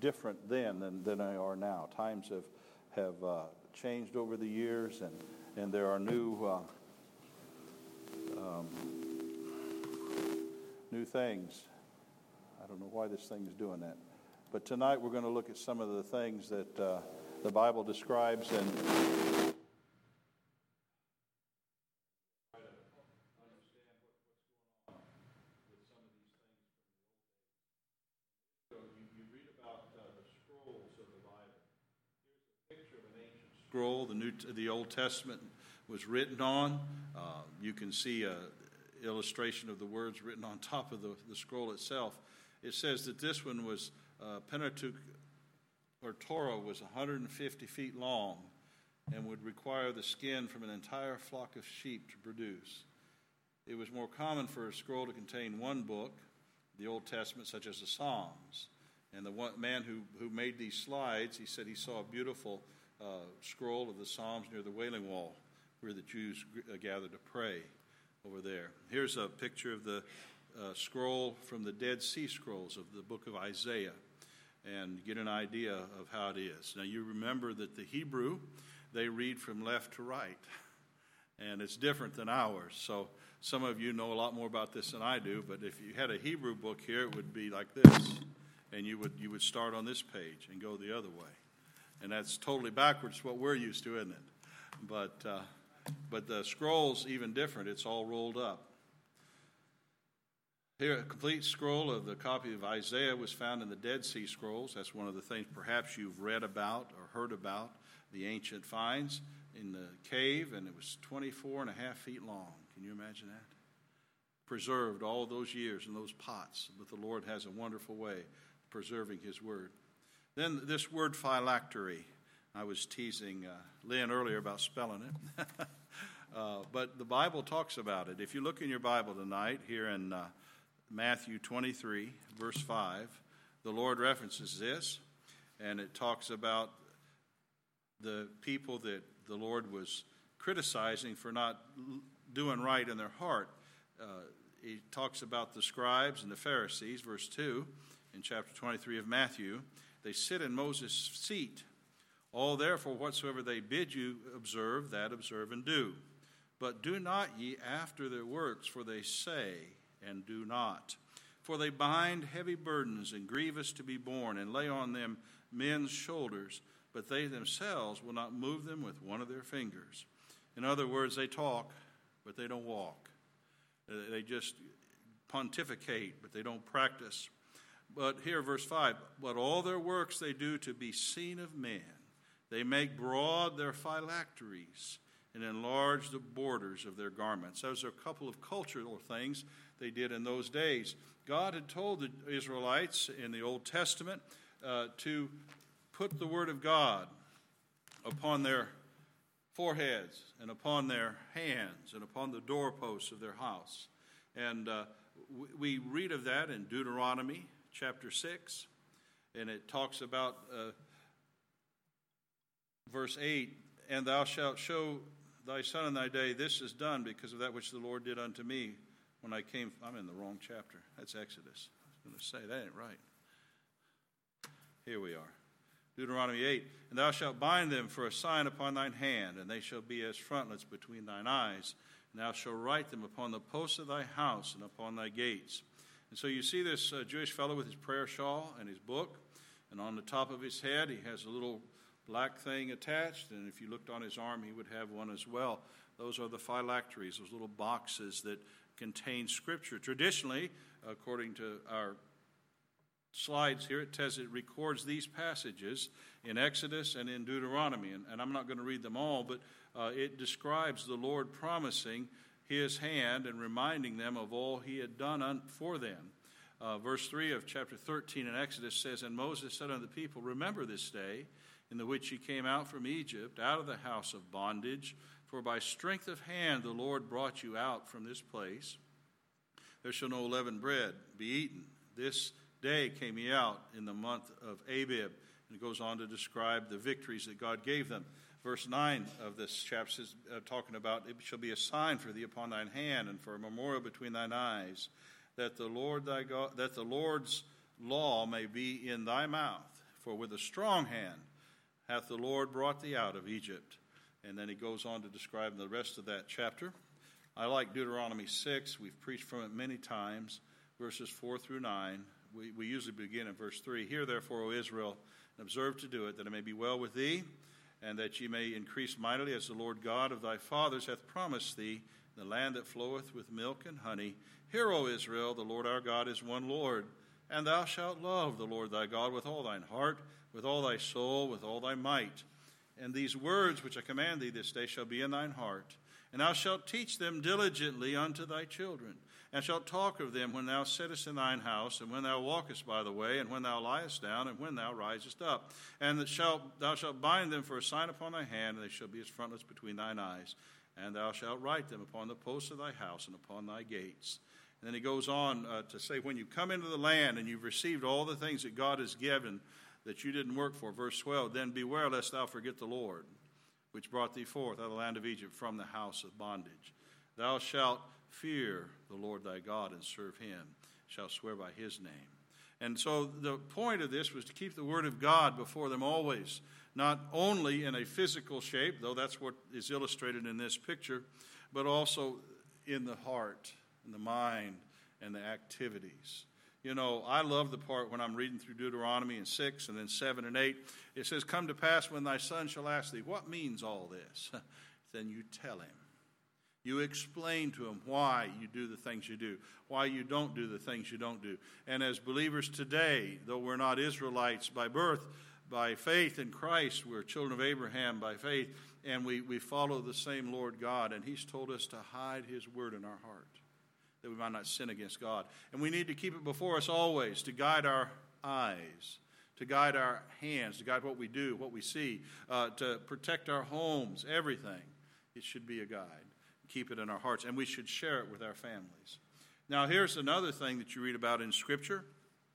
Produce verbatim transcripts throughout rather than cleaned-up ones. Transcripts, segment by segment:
different then than, than they are now. Times have have uh, changed over the years, and, and there are new uh, um, new things. I don't know why this thing is doing that. But tonight we're going to look at some of the things that uh, the Bible describes and scroll the new the Old Testament was written on. Uh, you can see a illustration of the words written on top of the, the scroll itself. It says that this one was uh, Pentateuch or Torah was one hundred fifty feet long and would require the skin from an entire flock of sheep to produce. It was more common for a scroll to contain one book, the Old Testament, such as the Psalms. And the one man who, who made these slides, he said he saw a beautiful Uh, scroll of the Psalms near the Wailing Wall where the Jews uh, gathered to pray over there. Here's a picture of the uh, scroll from the Dead Sea Scrolls of the book of Isaiah, and get an idea of how it is. Now you remember that the Hebrew, they read from left to right, and it's different than ours. So some of you know a lot more about this than I do, but if you had a Hebrew book here, it would be like this, and you would you would start on this page and go the other way. And that's totally backwards what we're used to, isn't it? But uh, but the scroll's even different. It's all rolled up. Here, a complete scroll of the copy of Isaiah was found in the Dead Sea Scrolls. That's one of the things perhaps you've read about or heard about, the ancient finds in the cave, and it was twenty-four and a half feet long. Can you imagine that? Preserved all those years in those pots. But the Lord has a wonderful way of preserving his word. Then this word phylactery. I was teasing uh, Lynn earlier about spelling it. uh, but the Bible talks about it. If you look in your Bible tonight, here in uh, Matthew twenty-three, verse five, the Lord references this, and it talks about the people that the Lord was criticizing for not doing right in their heart. Uh, he talks about the scribes and the Pharisees, verse two, in chapter twenty-three of Matthew. They sit in Moses' seat. All therefore whatsoever they bid you observe, that observe and do. But do not ye after their works, for they say and do not. For they bind heavy burdens and grievous to be borne, and lay on them men's shoulders, but they themselves will not move them with one of their fingers. In other words, they talk, but they don't walk. They just pontificate, but they don't practice. But here, verse five, but all their works they do to be seen of men. They make broad their phylacteries and enlarge the borders of their garments. Those are a couple of cultural things they did in those days. God had told the Israelites in the Old Testament uh, to put the word of God upon their foreheads and upon their hands and upon the doorposts of their house. And uh, we read of that in Deuteronomy chapter six, and it talks about uh, verse eight, and thou shalt show thy son in thy day, this is done because of that which the Lord did unto me when I came. I'm in the wrong chapter. That's Exodus. I was going to say, that ain't right. Here we are. Deuteronomy eight, and thou shalt bind them for a sign upon thine hand, and they shall be as frontlets between thine eyes, and thou shalt write them upon the posts of thy house and upon thy gates. And so you see this uh, Jewish fellow with his prayer shawl and his book, and on the top of his head he has a little black thing attached, and if you looked on his arm he would have one as well. Those are the phylacteries, those little boxes that contain Scripture. Traditionally, according to our slides here, it says it records these passages in Exodus and in Deuteronomy, and, and I'm not going to read them all, but uh, it describes the Lord promising his hand and reminding them of all he had done for them. Uh, verse three of chapter thirteen in Exodus says, and Moses said unto the people, remember this day in the which ye came out from Egypt, out of the house of bondage, for by strength of hand the Lord brought you out from this place. There shall no leavened bread be eaten. This day came ye out in the month of Abib. And it goes on to describe the victories that God gave them. Verse nine of this chapter is uh, talking about, it shall be a sign for thee upon thine hand, and for a memorial between thine eyes, that the Lord thy God, that the Lord's law may be in thy mouth. For with a strong hand hath the Lord brought thee out of Egypt. And then he goes on to describe the rest of that chapter. I like Deuteronomy six. We've preached from it many times, verses four through nine. We, we usually begin in verse three. Hear therefore, O Israel, and observe to do it, that it may be well with thee, and that ye may increase mightily, as the Lord God of thy fathers hath promised thee, the land that floweth with milk and honey. Hear, O Israel, the Lord our God is one Lord, and thou shalt love the Lord thy God with all thine heart, with all thy soul, with all thy might. And these words which I command thee this day shall be in thine heart, and thou shalt teach them diligently unto thy children, and shalt talk of them when thou sittest in thine house, and when thou walkest by the way, and when thou liest down, and when thou risest up. And that shalt, thou shalt bind them for a sign upon thy hand, and they shall be as frontlets between thine eyes. And thou shalt write them upon the posts of thy house and upon thy gates. And then he goes on uh, to say, when you come into the land and you've received all the things that God has given that you didn't work for, verse twelve, then beware lest thou forget the Lord, which brought thee forth out of the land of Egypt from the house of bondage. Thou shalt fear the Lord thy God and serve him, shalt swear by his name. And so the point of this was to keep the word of God before them always, not only in a physical shape, though that's what is illustrated in this picture, but also in the heart, in the mind, and the activities. You know, I love the part when I'm reading through Deuteronomy in six and then seven and eight. It says, come to pass when thy son shall ask thee, what means all this? Then you tell him. You explain to him why you do the things you do, why you don't do the things you don't do. And as believers today, though we're not Israelites by birth, by faith in Christ, we're children of Abraham by faith, and we, we follow the same Lord God, and he's told us to hide his word in our heart, that we might not sin against God. And we need to keep it before us always, to guide our eyes, to guide our hands, to guide what we do, what we see, uh, to protect our homes, everything. It should be a guide. Keep it in our hearts, and we should share it with our families. Now, here's another thing that you read about in Scripture,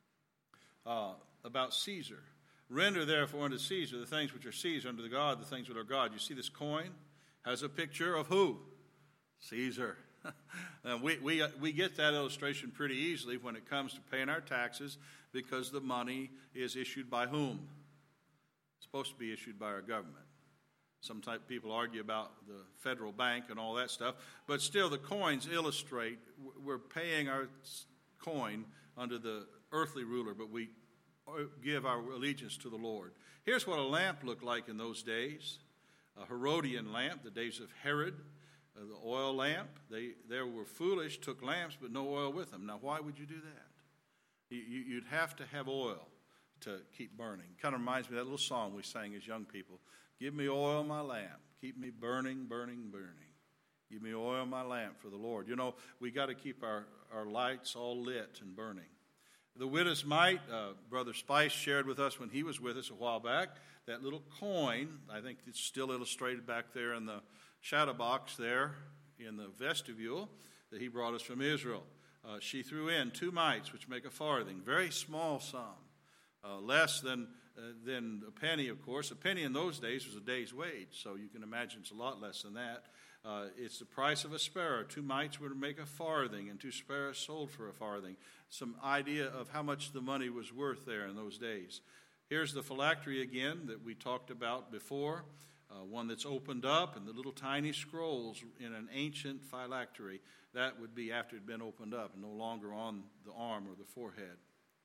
uh, about Caesar. Render therefore unto Caesar the things which are Caesar, unto the God the things which are God. You see this coin has a picture of who? Caesar. And we, we, we get that illustration pretty easily when it comes to paying our taxes, because the money is issued by whom? It's supposed to be issued by our government. Some type people argue about the federal bank and all that stuff, but still the coins illustrate we're paying our coin under the earthly ruler, but we give our allegiance to the Lord. Here's what a lamp looked like in those days. A Herodian lamp, the days of Herod, uh, the oil lamp. They, they were foolish, took lamps, but no oil with them. Now, why would you do that? You, you, you'd have to have oil to keep burning. Kind of reminds me of that little song we sang as young people. Give me oil, my lamp. Keep me burning, burning, burning. Give me oil, my lamp, for the Lord. You know, we got to keep our, our lights all lit and burning. The widow's mite, uh, Brother Spice shared with us when he was with us a while back, that little coin, I think it's still illustrated back there in the shadow box there in the vestibule, that he brought us from Israel. Uh, she threw in two mites, which make a farthing, very small sum, uh, less than, uh, than a penny, of course. A penny in those days was a day's wage, so you can imagine it's a lot less than that. Uh, it's the price of a sparrow. Two mites would make a farthing, and two sparrows sold for a farthing. Some idea of how much the money was worth there in those days. Here's the phylactery again that we talked about before, uh, one that's opened up, and the little tiny scrolls in an ancient phylactery. That would be after it had been opened up, and no longer on the arm or the forehead.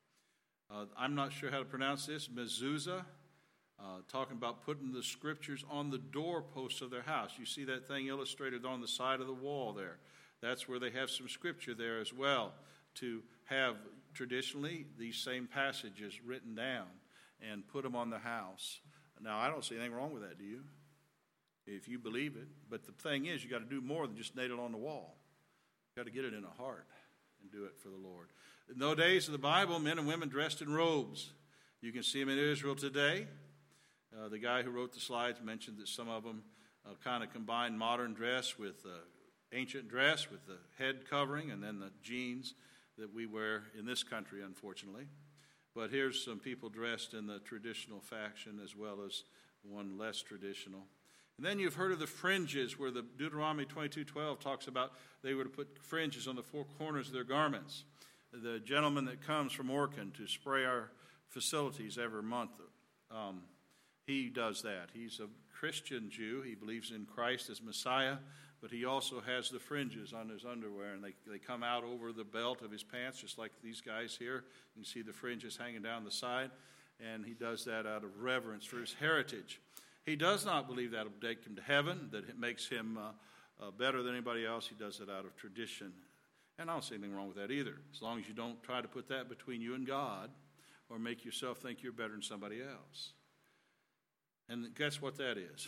Uh, I'm not sure how to pronounce this, mezuzah. Uh, talking about putting the scriptures on the doorposts of their house. You see that thing illustrated on the side of the wall there. That's where they have some scripture there as well, to have traditionally these same passages written down and put them on the house. Now, I don't see anything wrong with that, do you? If you believe it. But the thing is, you got to do more than just nail it on the wall. You got to get it in the heart and do it for the Lord. In those days of the Bible, men and women dressed in robes. You can see them in Israel today. Uh, the guy who wrote the slides mentioned that some of them uh, kind of combine modern dress with uh, ancient dress, with the head covering and then the jeans that we wear in this country, unfortunately. But here's some people dressed in the traditional fashion as well as one less traditional. And then you've heard of the fringes, where the Deuteronomy twenty-two twelve talks about they were to put fringes on the four corners of their garments. The gentleman that comes from Orkin to spray our facilities every month. Um, he does that. He's a Christian Jew. He believes in Christ as Messiah, but he also has the fringes on his underwear, and they, they come out over the belt of his pants, just like these guys here. You can see the fringes hanging down the side, and he does that out of reverence for his heritage. He does not believe that will take him to heaven, that it makes him uh, uh, better than anybody else. He does it out of tradition. And I don't see anything wrong with that either, as long as you don't try to put that between you and God or make yourself think you're better than somebody else. And guess what that is?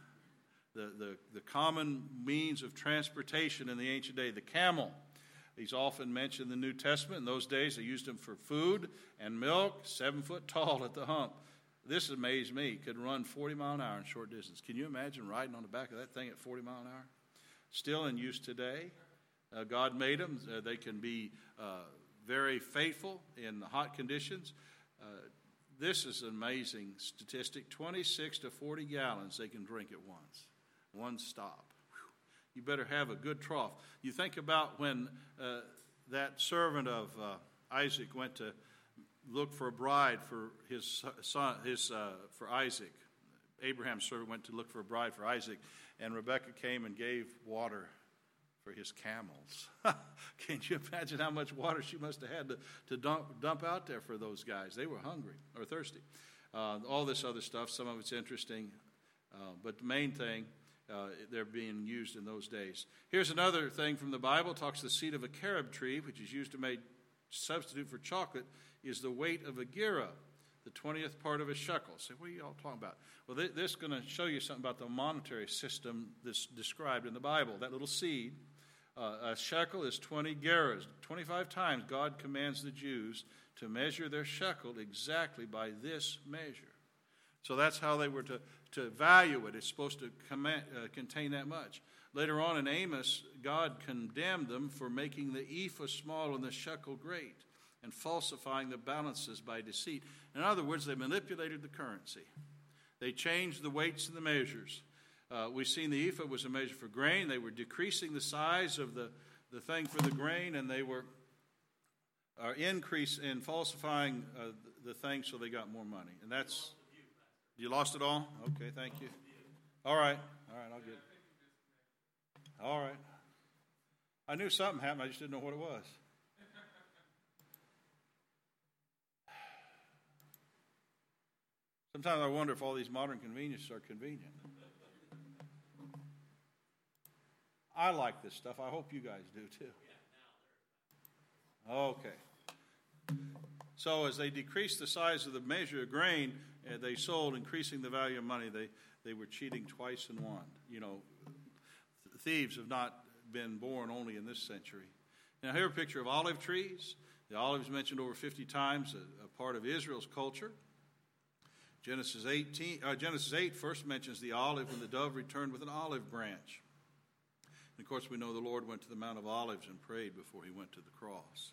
the, the, the common means of transportation in the ancient day, the camel. He's often mentioned in the New Testament. In those days, they used him for food and milk, seven foot tall at the hump. This amazed me. He could run forty miles an hour in short distance. Can you imagine riding on the back of that thing at forty miles an hour? Still in use today. Uh, God made them. Uh, they can be uh, very faithful in hot conditions. Uh, this is an amazing statistic. twenty-six to forty gallons they can drink at once. One stop. Whew. You better have a good trough. You think about when uh, that servant of uh, Isaac went to look for a bride for his son, his uh, for Isaac. Abraham's servant went to look for a bride for Isaac, and Rebekah came and gave water for his camels. Can you imagine how much water she must have had to, to dump, dump out there for those guys? They were hungry or thirsty. Uh, all this other stuff, some of it's interesting, uh, but the main thing, uh, they're being used in those days. Here's another thing from the Bible. It talks the seed of a carob tree, which is used to make substitute for chocolate, is the weight of a gerah, the twentieth part of a shekel. Say, what are you all talking about? Well, this is going to show you something about the monetary system that's described in the Bible. That little seed, uh, a shekel is twenty gerahs. twenty-five times God commands the Jews to measure their shekel exactly by this measure. So that's how they were to, to value it. It's supposed to command, uh, contain that much. Later on in Amos, God condemned them for making the ephah small and the shekel great, and falsifying the balances by deceit. In other words, they manipulated the currency. They changed the weights and the measures. Uh, we've seen the ephah was a measure for grain. They were decreasing the size of the, the thing for the grain, and they were uh, increase in falsifying uh, the, the thing so they got more money. And that's, you lost it all? Okay, thank you. All right, all right, I'll get it. All right. I knew something happened, I just didn't know what it was. Sometimes I wonder if all these modern conveniences are convenient. I like this stuff. I hope you guys do too. Okay. So as they decreased the size of the measure of grain, uh, they sold, increasing the value of money. They they were cheating twice in one. You know, th- thieves have not been born only in this century. Now here a picture of olive trees. The olive is mentioned over fifty times, a, a part of Israel's culture. Genesis eighteen, uh, Genesis eight first mentions the olive when the dove returned with an olive branch. And of course, we know the Lord went to the Mount of Olives and prayed before he went to the cross.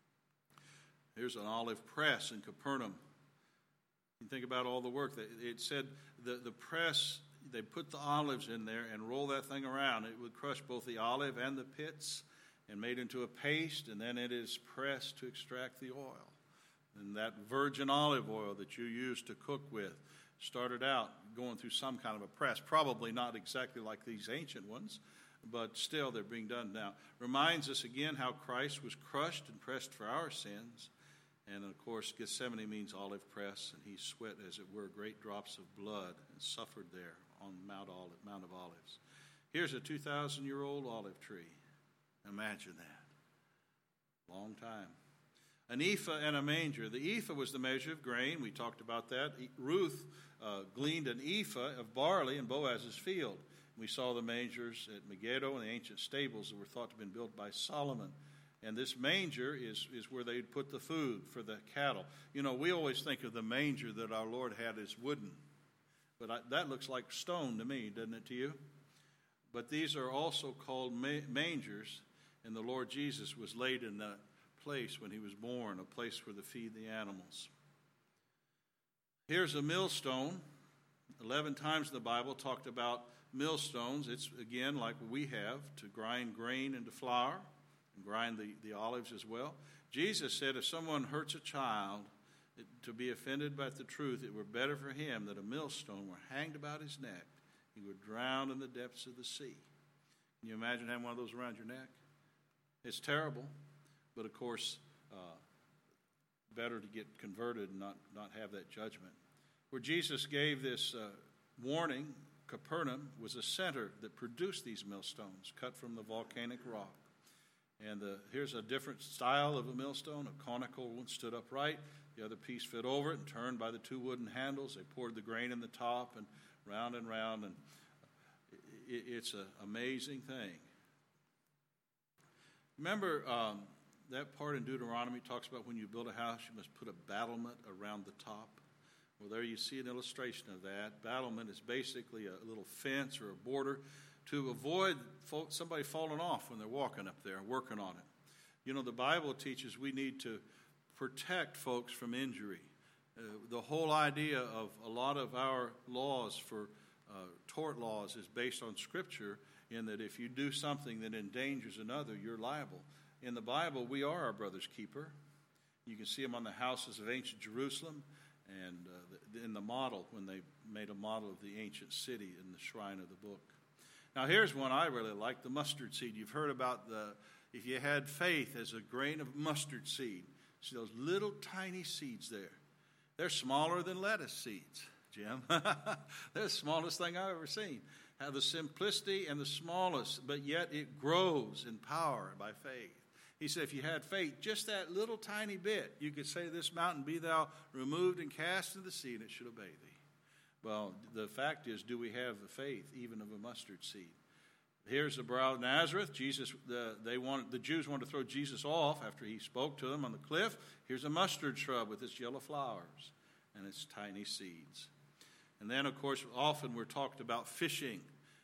Here's an olive press in Capernaum. You think about all the work. That it said the, the press, they put the olives in there and roll that thing around. It would crush both the olive and the pits and made into a paste, and then it is pressed to extract the oil. And that virgin olive oil that you use to cook with started out going through some kind of a press, probably not exactly like these ancient ones, but still they're being done now. Reminds us again how Christ was crushed and pressed for our sins. And of course, Gethsemane means olive press, and he sweat, as it were, great drops of blood and suffered there on Mount, Olive, Mount of Olives. Here's a two thousand year old olive tree. Imagine that. Long time. An ephah and a manger. The ephah was the measure of grain. We talked about that. Ruth uh, gleaned an ephah of barley in Boaz's field. We saw the mangers at Megiddo and the ancient stables that were thought to have been built by Solomon. And this manger is, is where they'd put the food for the cattle. You know, we always think of the manger that our Lord had as wooden. But I, that looks like stone to me, doesn't it to you? But these are also called ma- mangers. And the Lord Jesus was laid in that place when he was born, a place where to feed the animals. Here's a millstone. Eleven times in the Bible talked about millstones. It's, again, like we have, to grind grain into flour and grind the, the olives as well. Jesus said if someone hurts a child it, to be offended by the truth, it were better for him that a millstone were hanged about his neck. He would drown in the depths of the sea. Can you imagine having one of those around your neck? It's terrible, but of course, uh, better to get converted and not, not have that judgment. Where Jesus gave this uh, warning, Capernaum was a center that produced these millstones cut from the volcanic rock. And the, here's a different style of a millstone. A conical one stood upright. The other piece fit over it and turned by the two wooden handles. They poured the grain in the top and round and round. And it, it's an amazing thing. Remember um, that part in Deuteronomy talks about when you build a house, you must put a battlement around the top. Well, there you see an illustration of that. Battlement is basically a little fence or a border to avoid somebody falling off when they're walking up there and working on it. You know, the Bible teaches we need to protect folks from injury. Uh, the whole idea of a lot of our laws for uh, tort laws is based on Scripture, in that if you do something that endangers another, you're liable. In the Bible, we are our brother's keeper. You can see them on the houses of ancient Jerusalem and uh, the, in the model, when they made a model of the ancient city in the shrine of the book. Now, here's one I really like, the mustard seed. You've heard about the, if you had faith as a grain of mustard seed. See those little tiny seeds there? They're smaller than lettuce seeds, Jim. They're the smallest thing I've ever seen. Have the simplicity and the smallest, but yet it grows in power by faith. He said if you had faith, just that little tiny bit, you could say to this mountain, be thou removed and cast into the sea, and it should obey thee. Well, the fact is, do we have the faith even of a mustard seed? Here's the brow of Nazareth. Jesus, the, they wanted, the Jews wanted to throw Jesus off after he spoke to them on the cliff. Here's a mustard shrub with its yellow flowers and its tiny seeds. And then, of course, often we're talked about fishing.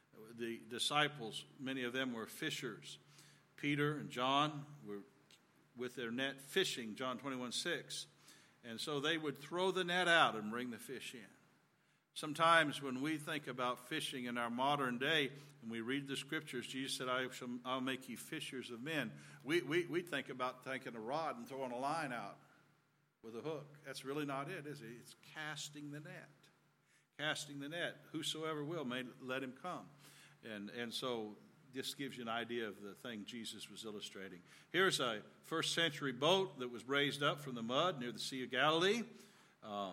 The disciples, many of them were fishers. Peter and John were with their net fishing, John twenty-one six. And so they would throw the net out and bring the fish in. Sometimes when we think about fishing in our modern day, and we read the Scriptures, Jesus said, I shall, I'll make you fishers of men. We, we, we think about taking a rod and throwing a line out with a hook. That's really not it, is it? It's casting the net. Casting the net. Whosoever will, may let him come. And, and so this gives you an idea of the thing Jesus was illustrating. Here's a first century boat that was raised up from the mud near the Sea of Galilee. Um,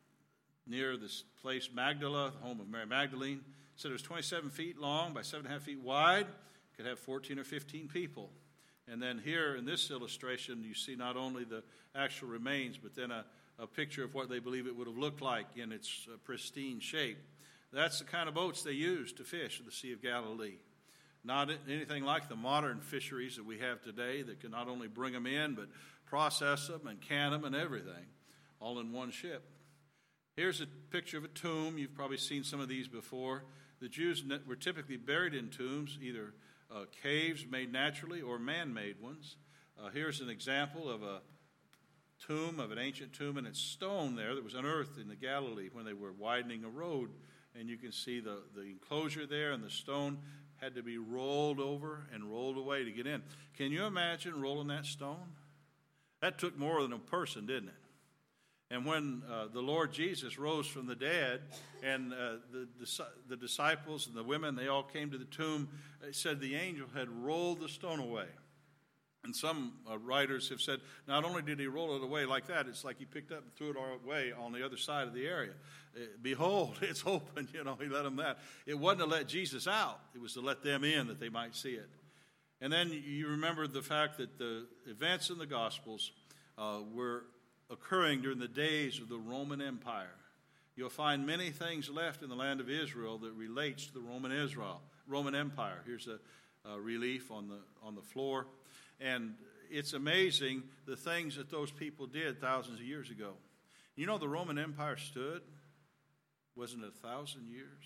near this place Magdala, the home of Mary Magdalene. It said it was twenty-seven feet long by seven and a half feet wide. Could have fourteen or fifteen people. And then here in this illustration, you see not only the actual remains, but then a, a picture of what they believe it would have looked like in its uh, pristine shape. That's the kind of boats they used to fish in the Sea of Galilee. Not anything like the modern fisheries that we have today that can not only bring them in, but process them and can them and everything, all in one ship. Here's a picture of a tomb. You've probably seen some of these before. The Jews were typically buried in tombs, either uh, caves made naturally or man-made ones. Uh, here's an example of a tomb, of an ancient tomb, and it's stone there that was unearthed in the Galilee when they were widening a road. And you can see the, the enclosure there, and the stone had to be rolled over and rolled away to get in. Can you imagine rolling that stone? That took more than a person, didn't it? And when uh, the Lord Jesus rose from the dead, and uh, the, the the disciples and the women, they all came to the tomb, it said the angel had rolled the stone away. And some uh, writers have said, not only did he roll it away like that, it's like he picked up and threw it away on the other side of the area. Uh, Behold, it's open, you know, he let them that. It wasn't to let Jesus out. It was to let them in that they might see it. And then you remember the fact that the events in the Gospels uh, were occurring during the days of the Roman Empire. You'll find many things left in the land of Israel that relates to the Roman Israel, Roman Empire. Here's a, a relief on the on the floor. And it's amazing the things that those people did thousands of years ago. You know, the Roman Empire stood, wasn't it a thousand years?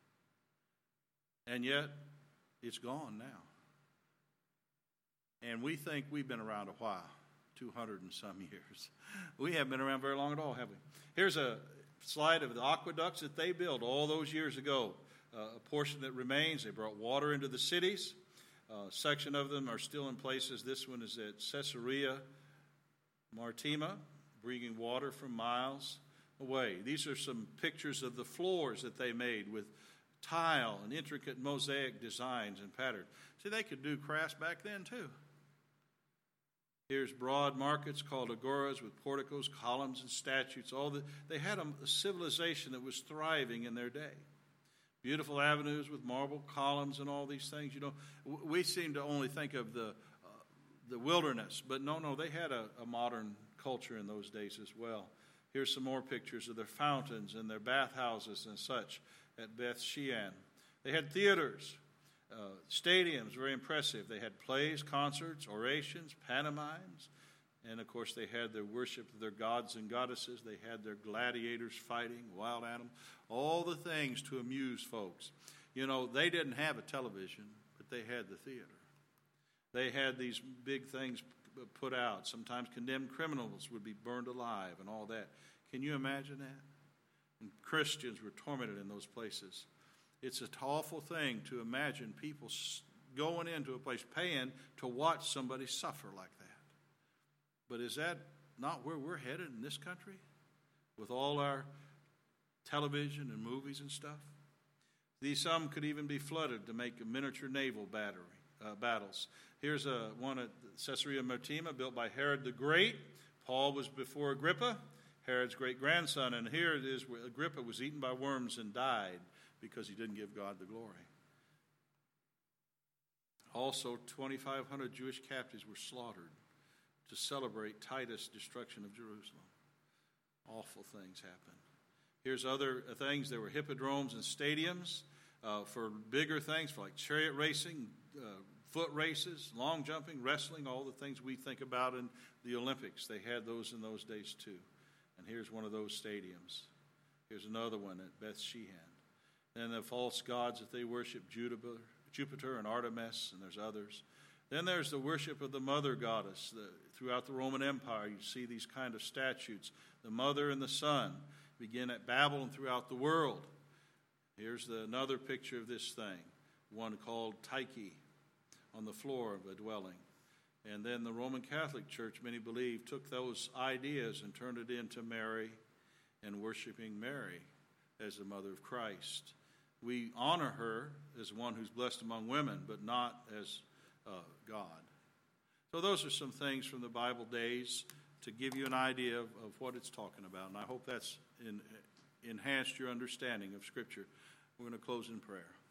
And yet, it's gone now. And we think we've been around a while. two hundred and some years. We haven't been around very long at all, have we? Here's a slide of the aqueducts that they built all those years ago. Uh, a portion that remains, they brought water into the cities. Uh, a section of them are still in places. This one is at Caesarea Maritima, bringing water from miles away. These are some pictures of the floors that they made with tile and intricate mosaic designs and patterns. See, they could do crafts back then too. Here's broad markets called agoras with porticos, columns, and statues. All the, they had a, a civilization that was thriving in their day. Beautiful avenues with marble columns and all these things. You know, we seem to only think of the uh, the wilderness, but no, no, they had a, a modern culture in those days as well. Here's some more pictures of their fountains and their bathhouses and such at Beth Shean. They had theaters, uh, stadiums, very impressive. They had plays, concerts, orations, pantomimes, and of course they had their worship of their gods and goddesses. They had their gladiators fighting, wild animals, all the things to amuse folks. You know, they didn't have a television, but they had the theater. They had these big things put out. Sometimes condemned criminals would be burned alive and all that. Can you imagine that? And Christians were tormented in those places. It's an awful thing to imagine people going into a place, paying to watch somebody suffer like that. But is that not where we're headed in this country? With all our television and movies and stuff? These some could even be flooded to make a miniature naval battery, uh, battles. Here's a, one at Caesarea Maritima built by Herod the Great. Paul was before Agrippa, Herod's great-grandson. And here it is, where Agrippa was eaten by worms and died because he didn't give God the glory. Also, twenty-five hundred Jewish captives were slaughtered to celebrate Titus' destruction of Jerusalem. Awful things happened. Here's other things. There were hippodromes and stadiums uh, for bigger things, for like chariot racing, uh, foot races, long jumping, wrestling, all the things we think about in the Olympics. They had those in those days too. And here's one of those stadiums. Here's another one at Beth Shean. Then the false gods that they worship, Jupiter, Jupiter and Artemis, and there's others. Then there's the worship of the mother goddess. The, throughout the Roman Empire, you see these kind of statues. The mother and the son begin at Babel and throughout the world. Here's the, another picture of this thing, one called Tyche, on the floor of a dwelling. And then the Roman Catholic Church, many believe, took those ideas and turned it into Mary and worshiping Mary as the mother of Christ. We honor her as one who's blessed among women, but not as uh, God. So those are some things from the Bible days to give you an idea of, of what it's talking about. And I hope that's in, enhanced your understanding of Scripture. We're going to close in prayer.